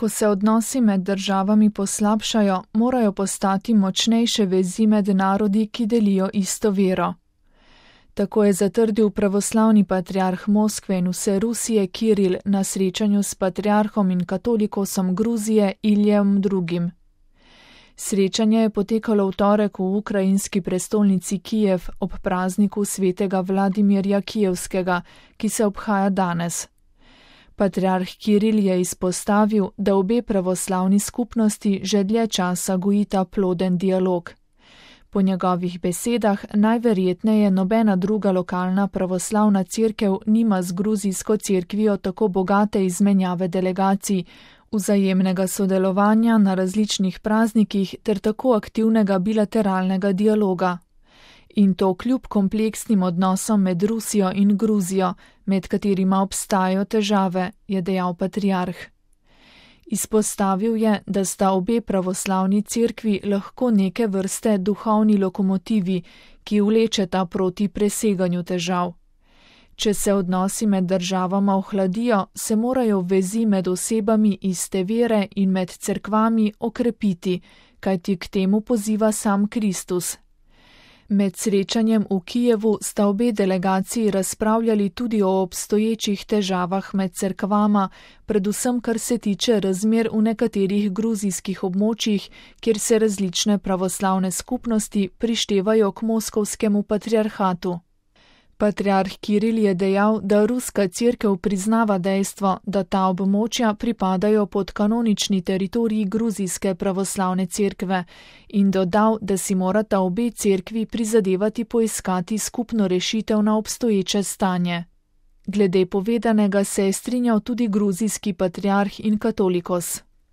Ko se odnosi med državami poslabšajo, morajo postati močnejše vezi med narodi, ki delijo isto vero. Tako je zatrdil pravoslavni patriarh Moskve in vse Rusije Kiril na srečanju s patriarhom in katolikosom Gruzije Iljem II. Srečanje je potekalo v torek v ukrajinski prestolnici Kijev ob prazniku svetega Vladimirja Kijevskega, ki se obhaja danes. Patriarh Kiril je izpostavil, da obe pravoslavni skupnosti že dlje časa gojita ploden dialog. Po njegovih besedah najverjetneje nobena druga lokalna pravoslavna cerkev nima z gruzijsko cerkvijo tako bogate izmenjave delegacij, vzajemnega sodelovanja na različnih praznikih ter tako aktivnega bilateralnega dialoga. In to kljub kompleksnim odnosom med Rusijo in Gruzijo, med katerima obstajajo težave, je dejal patriarh. Izpostavil je, da sta obe pravoslavni cerkvi lahko neke vrste duhovni lokomotivi, ki vlečeta proti preseganju težav. Če se odnosi med državama ohladijo, se morajo vezi med osebami iste vere in med cerkvami okrepiti, kajti k temu poziva sam Kristus. Med srečanjem v Kijevu sta obe delegaciji razpravljali tudi o obstoječih težavah med cerkvama, predvsem kar se tiče razmer v nekaterih gruzijskih območjih, kjer se različne pravoslavne skupnosti prištevajo k moskovskemu patriarhatu. Patriarh Kiril je dejal, da ruska cerkev priznava dejstvo, da ta območja pripadajo pod kanonični teritorij gruzijske pravoslavne cerkve in dodal, da si morata obe cerkvi prizadevati poiskati skupno rešitev na obstoječe stanje. Glede povedanega se je strinjal tudi gruzijski patriarh in katolikos.